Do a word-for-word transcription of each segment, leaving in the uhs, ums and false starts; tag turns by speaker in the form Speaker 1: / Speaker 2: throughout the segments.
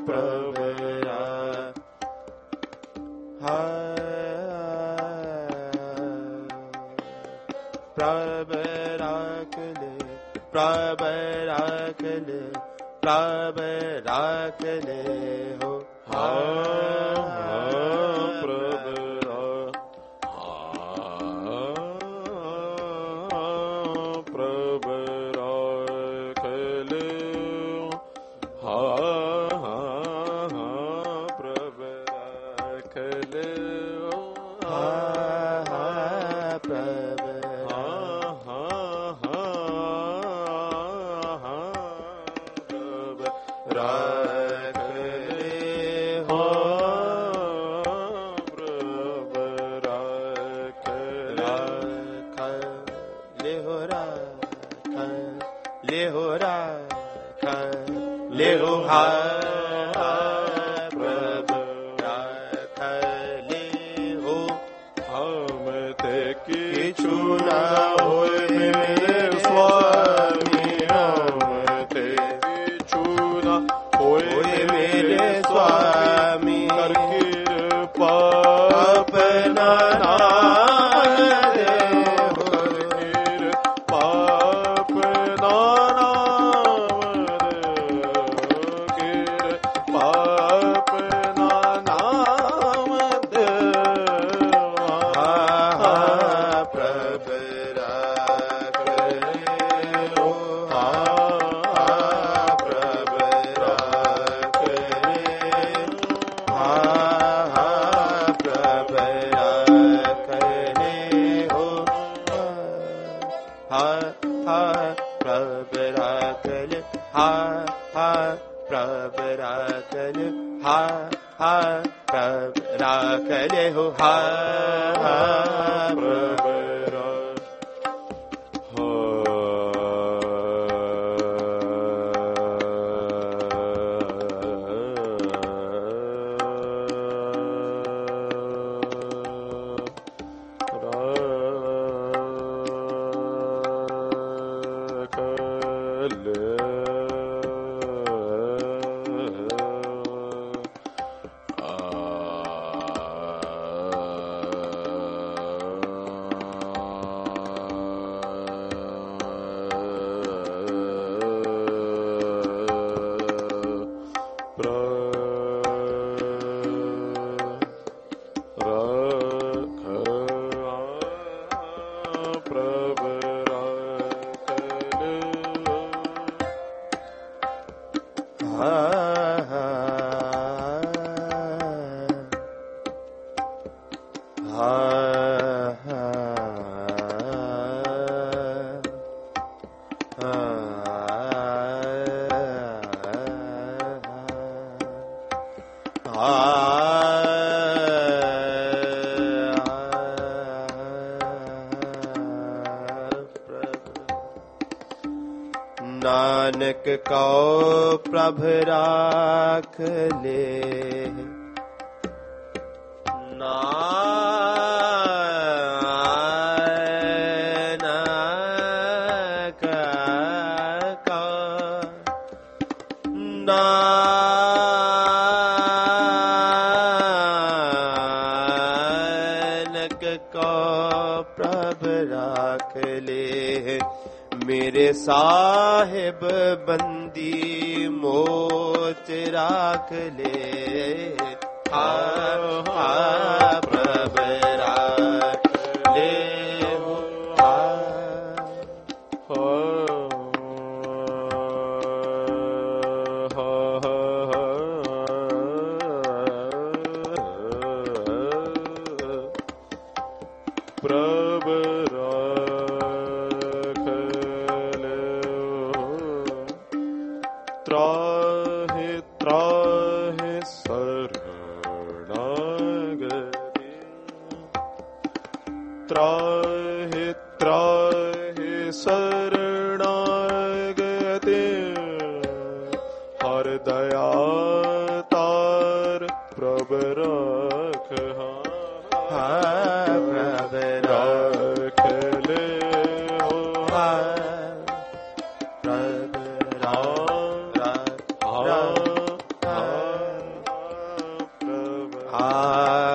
Speaker 1: प्रभु प्रभु राख ले, प्रभु राख ले, प्रभु राख ले हो प्रभु प्रभु राख ले प्रभु राख ले प्रभु राख ले हो हम ते किछु न होय मेरे स्वामी हम ते किछु न होय मेरे स्वामी कर कृपा अपना नाम दे हो कृपा अपना करे हो हा प्रभु हो नानक को प्रभु राख ले नानक को नानक को प्रभु राख ले मेरे साहिब बंदी मोच राख ले हा हा प्रभु राख ले हो हा हो प्रभु त्राहि त्राहि शरणागति त्राहि त्राहि शरणागति हर दया तार प्रभु राख हा प्रभु राख ले हो हा प्रभु राख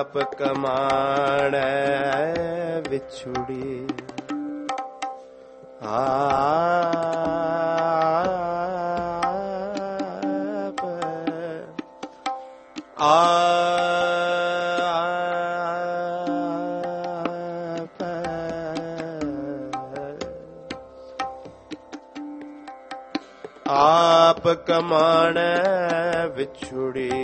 Speaker 2: ਆਪ ਕਮਾਣੈ ਵਿਛੁੜੀ ਆਪ ਆਪ ਆਪ ਕਮਾਣੈ ਵਿਛੁੜੀ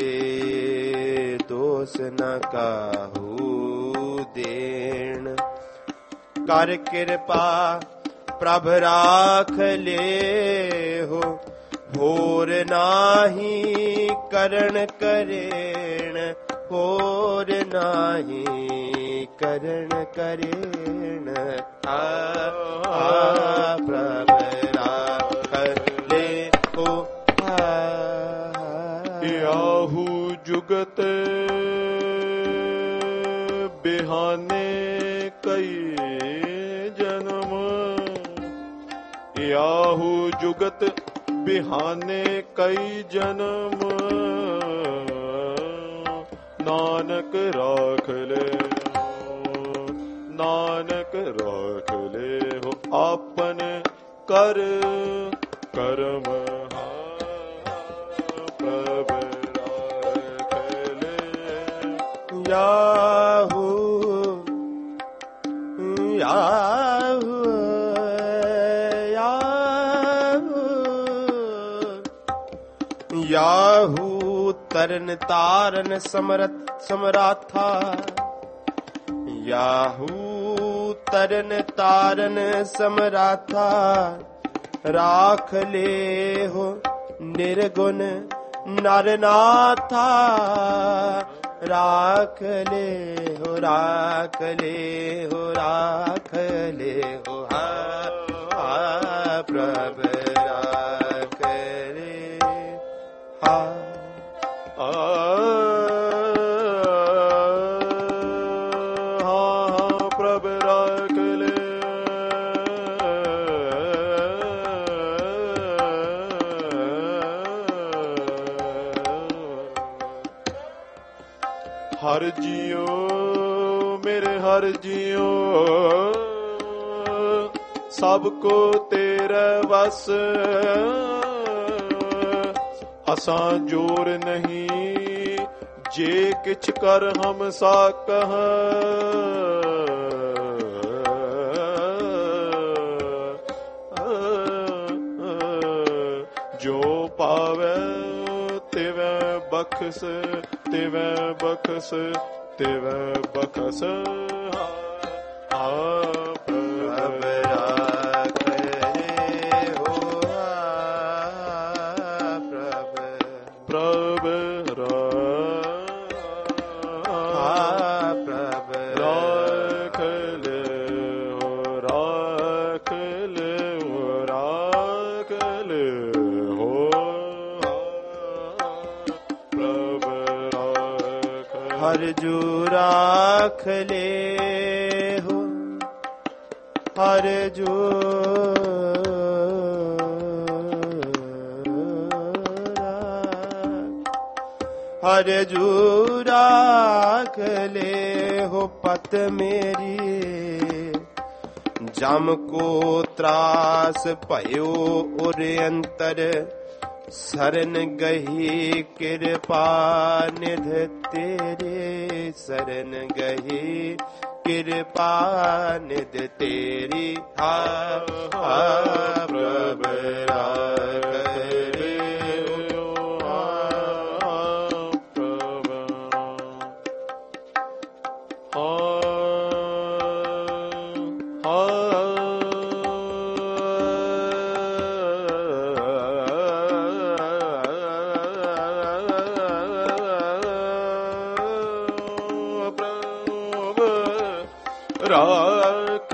Speaker 2: ਦੋਸ ਨ ਕਾਹੂ ਦੇਣ ਕਰ ਕਿਰਪਾ ਪ੍ਰਭ ਰਾਖ ਲੇਹੁ ਹੋਰ ਨਾਹੀ ਕਰਨ ਕਰੇਣ ਹੋਰ ਨਾਹੀ ਕਰਨ ਕਰੇਣ ਆ ਪ੍ਰਭ ਰਾਖ ਲੇਹੁ
Speaker 1: ਆਹੂ ਜੁਗਤ ਬਿਹਾਨੇ ਕਈ ਜਨਮ ਆਹੂ ਜੁਗਤ ਬਿਹਾਨੇ ਕਈ ਜਨਮ ਨਾਨਕ ਰਾਖ ਲੈ ਨਾਨਕ ਰਾਖ ਲੈ ਹੋ ਆਪਨ ਕਰ ਕਰਮ ਪ੍ਰਭ ਰਾਖ ਲੈ
Speaker 2: ਯਾਹੂ ਯਾਹੂ ਯਾਹੂ ਤਰਨ ਤਾਰਨ ਸਮਰਥ ਸਮਰਾਥਾ ਯਾਹੂ ਤਰਨ ਤਾਰਨ ਸਮਰਾਥਾ ਰਾਖ ਲੇਹੁ ਨਿਰਗੁਣ ਨਰ ਨਾਥਾ ਰਾਖ ਲੇਹੁ ਰਾਖ ਲੇਹੁ ਰਾਖ ਲੇਹੁ ਹਾ ਪ੍ਰਭ ਰਾਖ ਲੇ ਹਾ
Speaker 1: ਆ ਪ੍ਰਭ ਰਾਖ ਲੈ ਹਰ ਜੀਓ ਮੇਰੇ ਹਰ ਜੀਓ ਸਭ ਕੋ ਤੇਰੇ ਵਸ ਅਸਾਂ ਜੋਰ ਨਹੀਂ ਜੇ ਕਿਛ ਕਰ ਹਮ ਸਾਕਹ ਜੋ ਪਾਵੇ ਤਿਵੇਂ ਬਖਸ ਤਿਵੇਂ ਬਖਸ ਤਿਵੇਂ ਬਖਸ ਆ ਪ੍ਰਭ ਰਾਖ ਲੇਹੁ ਪ੍ਰਭ ਪ੍ਰਭ ਪ੍ਰਭ ਰਾਖ ਲੇਹੁ ਰਾਖ ਲੇਹੁ ਰਾਖ ਲੇਹੁ ਪ੍ਰਭ ਰਾਖ
Speaker 2: ਹਰ ਜੂ ਰਾਖ ਲੇਹੁ ਹਰ ਜੂ ਹਰ ਜੂ ਰਾਖ ਲੇਹੁ ਪਤ ਮੇਰੀ ਜਮ ਕੋ ਤਰਾਸ ਭਇਓ ਉਰ ਅੰਤਰ ਸਰਨ ਗਹੀ ਕਿਰਪਾ ਨਿਧ ਤੇਰੇ ਸਰਨ ਗਹੀ ਕਿਰਪਾ ਨਿਧ ਤੇਰੀ ਹਾ ਪ੍ਰਭ ਰਾਖ ਲੇਹੁ
Speaker 1: ਪ੍ਰਭ ਰਾਖ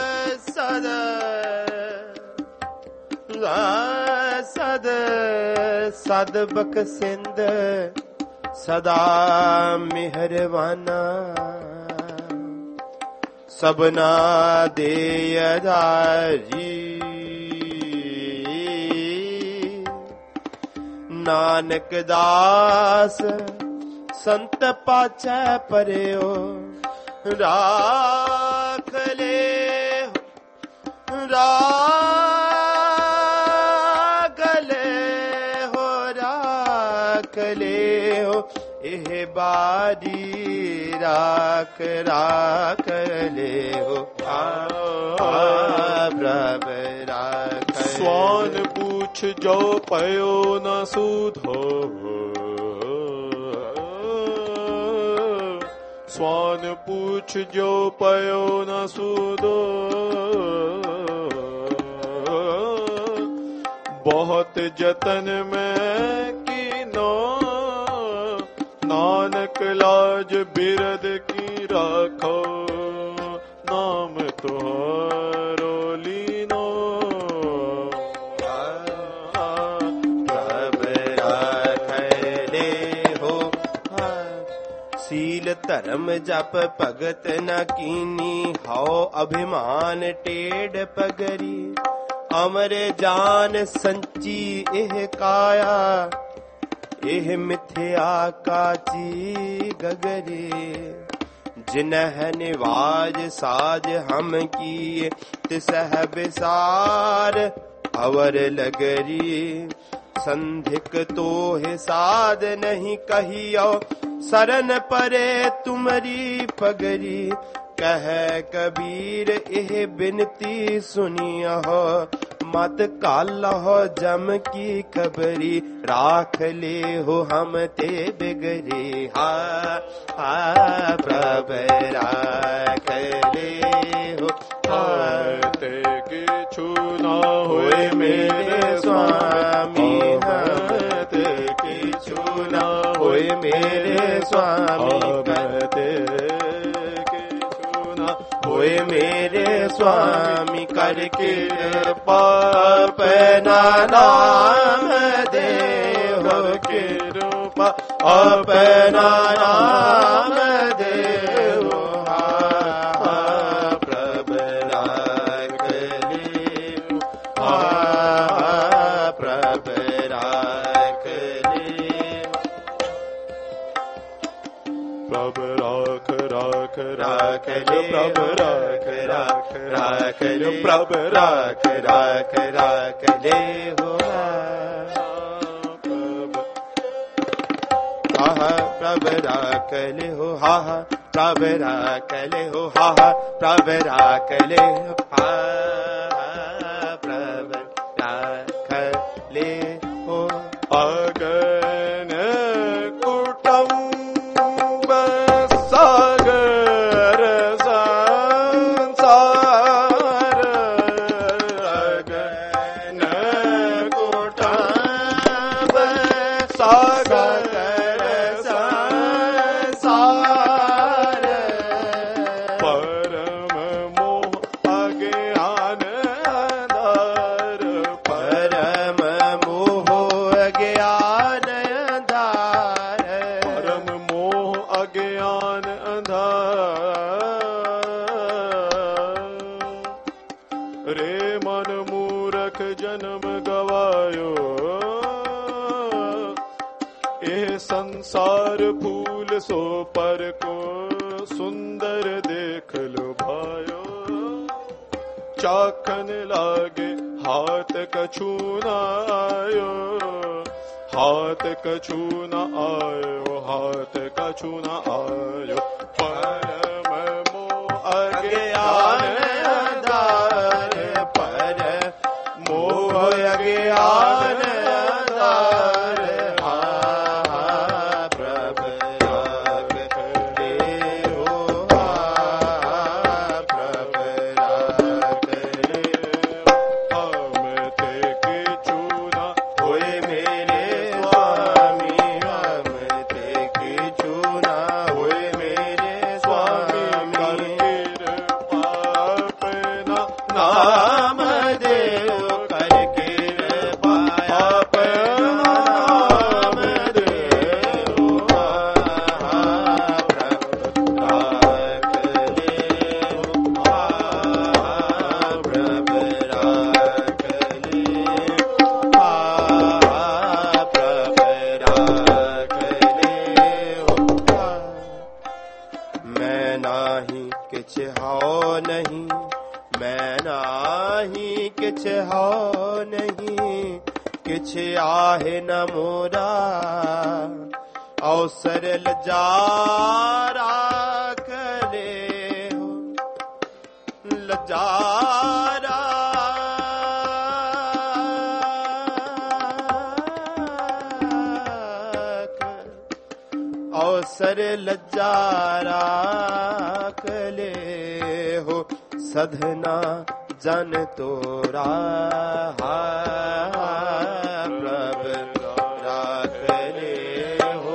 Speaker 2: ਸਦ सद बखसिंद सदा मेहरबाना सबना दे आधारी नानक दास संत पाछै परयो राख ले राख ले हो राख ले हो एह बारी राख राख ले हो आ प्रभु राख
Speaker 1: स्वान पूछ जो पयो न सुधो स्वान पूछ जो पयो न सुधो बहुत जतन में कीनो नानक लाज बिरद की राखो नाम तुहारो लीनो
Speaker 2: प्रभु राख ले हो सील धर्म जप भगत न कीनी हौ अभिमान टेढ़ पगरी अमर जान संची एह काया एह मिथ्या काची गगरे जिनह निवाज साज हम किए तिसह बिसार अवर लगरी संधिक तो है साध नहीं कहियो सरन परे तुमरी पगरी कह कबीर एह बिनती सुनियो मत कालहो जम की खबरी राख ले हो हम ते बिगरे हा हा प्रभु राख ले हो हा
Speaker 1: ते किछु न होए मेरे स्वामी
Speaker 2: हम ते किछु न होए मेरे स्वामी होए मेरे स्वामी करके अपना नाम दे हो के रूपा अपना नाम दे हो हा प्रभु राख ले हा प्रभु राख ले
Speaker 1: प्रभु राख राख
Speaker 2: राख ले प्रभु राख राख राख ले प्रभु राख राख राख ले हो हा प्रभु राख ले हो हा प्रभु राख ले हो हा प्रभु राख ले हो हा प्रभु राख ले हो
Speaker 1: अगन कुटुंब सागर संसार
Speaker 2: अगन कुटुंब सागर संसार
Speaker 1: परम मोह अज्ञान अंधार
Speaker 2: परम मोह अज्ञान अंधार
Speaker 1: परम मोह अज्ञान अंधार रे मन मूरख जन्म गवायो ए संसार फूल सो पर को सुंदर देख लो भायो चाखन लागे हाथ कछु न आयो हाथ कछु न आयो हाथ कछु न आयो परम मोह
Speaker 2: अज्ञान अंधार पर मोह अज्ञान अंधार हा प्रभु राख ले हो हा प्रभु राख ले
Speaker 1: हम ते किछु न
Speaker 2: होए मेरे स्वामी हम ते किछु न होए मेरे स्वामी किछ हो नहीं, किछ आहे न मोरा, अवसर लजारा करे हो, लजारा अवसर लजारा कले हो, सधना जन तोरा प्रभ राखले हो।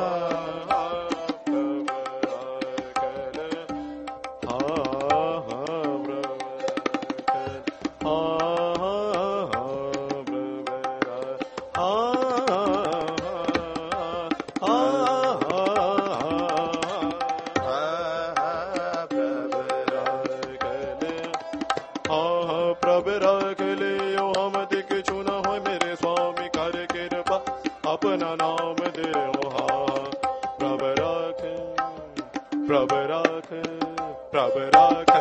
Speaker 1: अपना नाम दे हा प्रभ राख, प्रभ राख, प्रभ राख,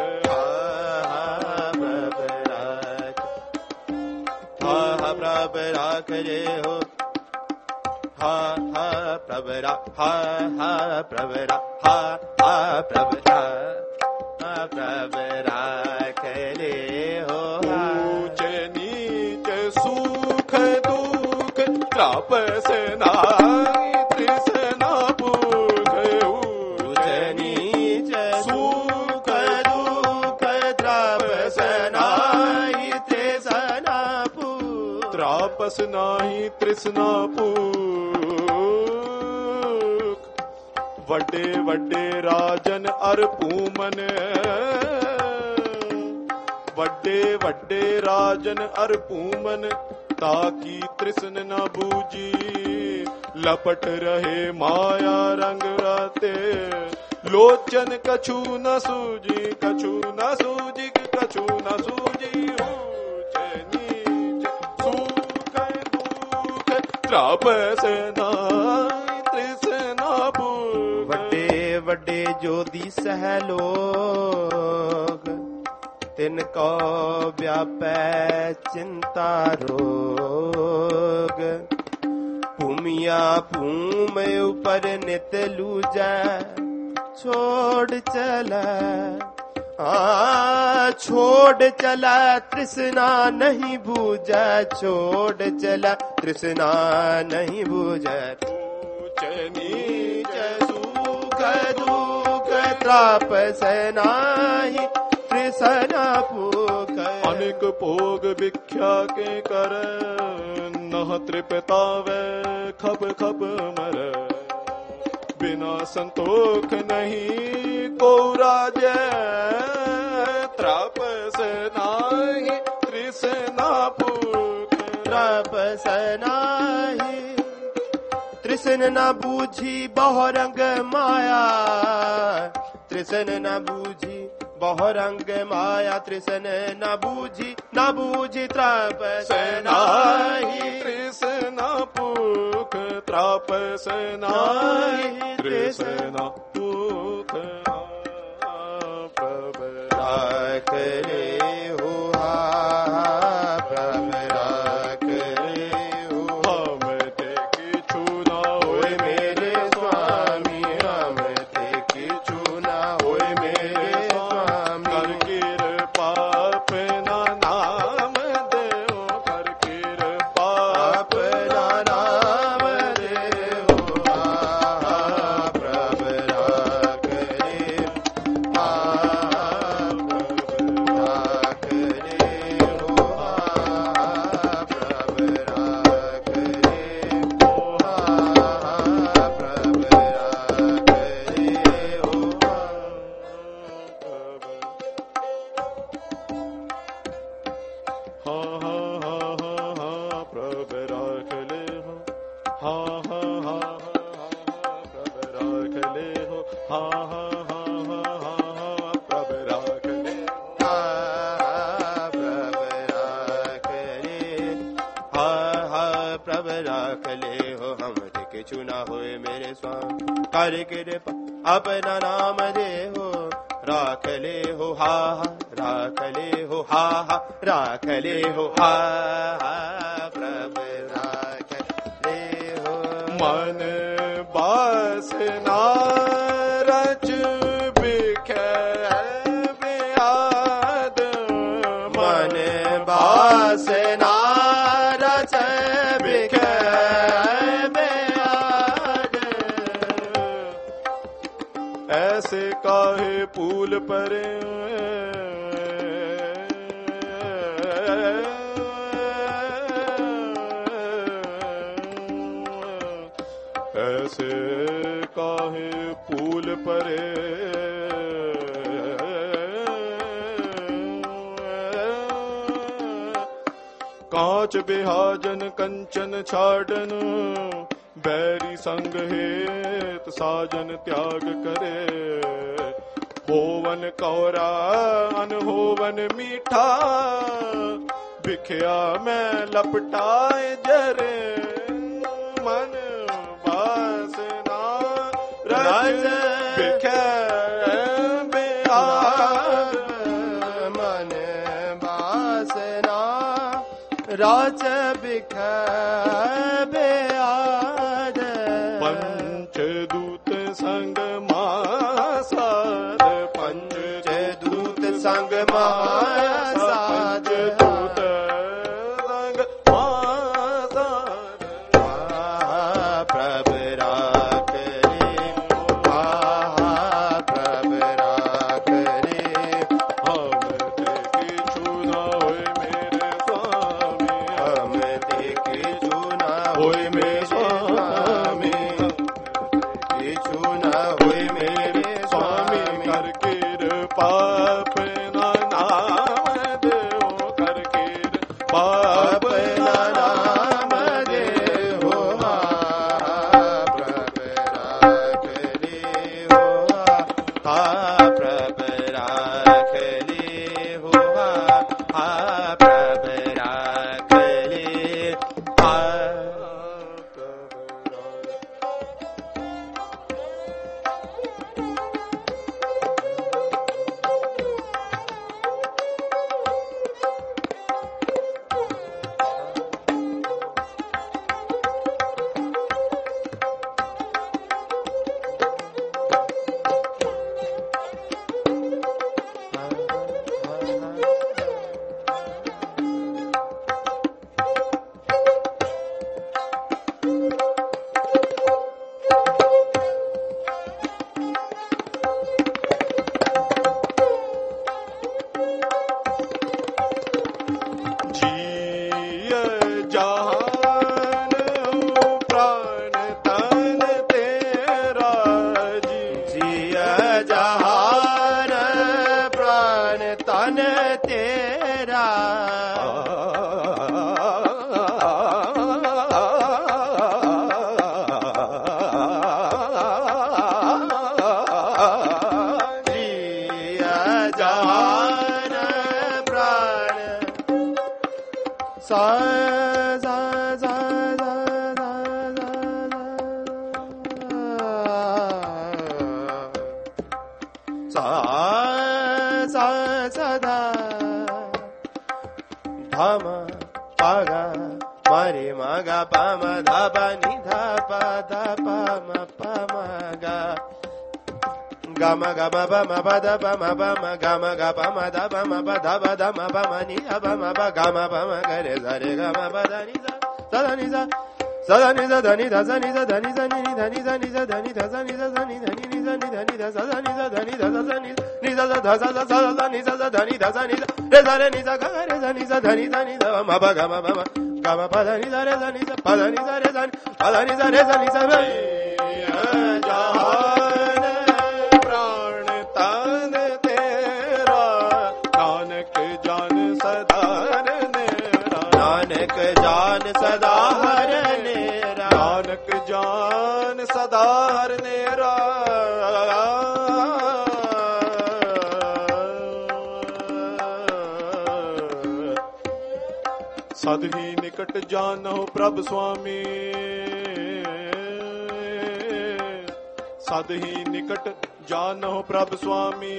Speaker 2: प्रभ राख, हा प्रभ राख रे हो, हा हा प्रभ राख, हा हा प्रभ राख, हा हा प्रभ राख, हा प्रभ राख रे हो।
Speaker 1: ऊंच नीच सुख दुख त्रापस नाहि तृष्णा भूख,
Speaker 2: ऊंच नीच सुख दुख त्रापस नाहि तृष्णा भूख,
Speaker 1: त्रापस नाहि तृष्णा भूख। वड्डे वड्डे राजन अर पूमन, वड्डे वड्डे राजन अर पूमन, ताकि तृष्ण न बूझी, लपट रहे माया रंग राते, लोचन कछु न सूझी, कछु न सूझी, कछु न सूझी। ऊंच नीच सुख दुख त्रापस नाहि तृष्णा भूख।
Speaker 2: वड्डे वड्डे जोधी सह लोग, तिनको व्यापै चिंता रोग, भूमिया भूम ऊपर नित लूजै, छोड़ चला आ छोड़ चला तृष्णा नहीं बूझै, छोड़ चला तृष्णा नहीं बूझै।
Speaker 1: ऊंच नीच
Speaker 2: सुख दुख त्रापस नाहि तृष्णा भूख,
Speaker 1: अनेक भोग भिक्षा के कर, नह तृप्तावे खप खप मर, बिना संतोष नहीं को राजै, त्रापस नाहि तृष्णा भूख।
Speaker 2: त्रापस नाहि तृष्ण न बूझी बहुरंग माया, तृष्ण न बूझी बहुरंग माया, तृष्ण न बूझी न बूझी त्रापस नाहि
Speaker 1: तृष्णा भूख, त्रापस नाहि तृष्णा भूख। प्रभ
Speaker 2: राख रे हो, हा प्रभ राख रे हो।
Speaker 1: हम ते किछु न होय
Speaker 2: मेरे स्वामी, हम ते किछु न होय मेरे स्वामी,
Speaker 1: कर कृपा अपना नाम देओ, कर कृपा
Speaker 2: अपना नाम देओ, हा प्रभ राख रे, हा प्रभ राख रे हो, हा प्रभ राख रे, हा प्रभ राख रे हो।
Speaker 1: हा हा हा हा हा प्रभ राख ले हो, हा हा हा हा हा प्रभ राख ले हो, हा हा हा हा हा प्रभ राख ले हो।
Speaker 2: हा प्रभ राख ले, हा हा प्रभ राख ले हो, हम ते किछु न होए मेरे स्वामी, कर कृपा अपना नाम दे हो, राख ले हो हा हा, राख ले हो हा हा, राख ले हो हा हा, प्रभु राख ले हो।
Speaker 1: मन बासना रच बिखे बेयाद,
Speaker 2: मन बासना रच बिखे बेयाद,
Speaker 1: ऐसे काहे फूल परे, ऐसे काहे फूल परे, कांच बिहाजन कंचन छाड़न, बैरी संग हेत साजन त्याग करे, होवन कौरा अनहोवन मीठा, बिखया में लपटाए जरे, मन बासना रच बिखे बेयाद,
Speaker 2: मन बासना रच बिखे बेयाद,
Speaker 1: पंचदूत संग मासाद,
Speaker 2: पंचदूत संग मासाद,
Speaker 1: पंचदूत संग मासाद,
Speaker 2: प्रभु राख ले, प्रभु राख ले,
Speaker 1: हम ते किछु न होय मेरे स्वामी,
Speaker 2: हम ते किछु न
Speaker 1: होय मेरे स्वामी,
Speaker 2: किछु न होय मेरे
Speaker 1: स्वामी कर कृपा अपना नाम देओ, कर कृपा
Speaker 2: अपना नाम दे हो, प्रभु राख ले हो, प्रभु राख ले हो, प्रभु राख ले,
Speaker 1: जिय जहान प्राण तन तेरा, जी
Speaker 2: जिय जहान प्राण तन तेरा, जिय जहान प्राण सा सा सा सा सा सा सदा धम पगा मरे मगा पम धप निधा पद पम पम गा गम गम बम पद पम पम गम ग पम ध पम पद पद म पम नि ध पम प गम पम गरे धरे गम पद नि ध सदा नि ध सदा नि ध धनि ध स नि ध धनि स नि नि धनि स नि स धनि ध स नि स स नि धनि नि स नि धनि ध सदा नि स धनि ध स स नि नि स स ध स स स स नि स स धनि ध स नि स रे स रे नि स ग रे स नि स धनि स नि ध म प गम पम गम पद नि स रे स नि स पद नि स रे स नि पद नि स रे स नि स
Speaker 1: जहान प्राण तन तेरा, नानक जान सदा हरनेरा,
Speaker 2: नानक जान सदा हरनेरा,
Speaker 1: नानक जान सदा हरनेरा, सद ही निकट जानो प्रभ स्वामी, सद ही निकट जानो प्रभ स्वामी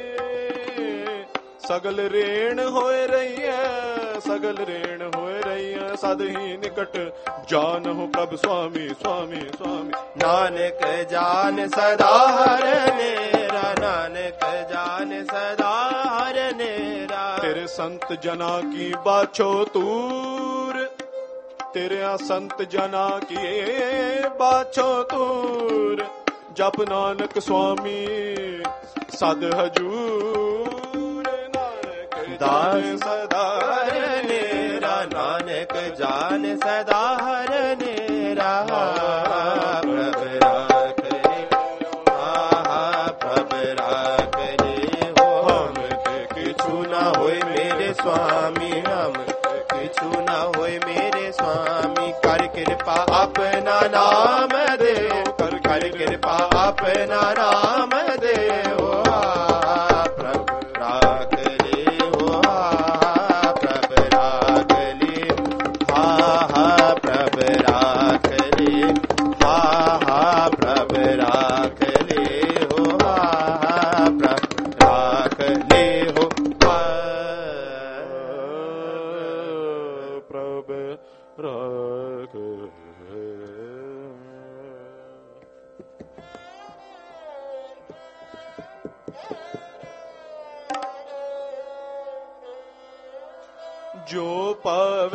Speaker 1: सगल रेण होए रही है, सगल रेण होए रही है, सद ही निकट जानहु प्रभ स्वामी स्वामी स्वामी।
Speaker 2: नानक जान सदा हर नेरा, नानक जान सदा हर नेरा।
Speaker 1: तेरे संत जना की बाछो तूर, तेरे संत जना की बाछो तूर, जप नानक स्वामी सद हजूर।
Speaker 2: दान सदा हर नेरा, नानक जान सदा हर नेरा। प्रभ राख ले, आहा प्रभ राख ले हो, हम किछु न होय मेरे स्वामी, हम किछु न होय मेरे स्वामी। कर कृपा अपना नाम दे, कर कर कृपा अपना नाम दे हो।
Speaker 1: जो पवे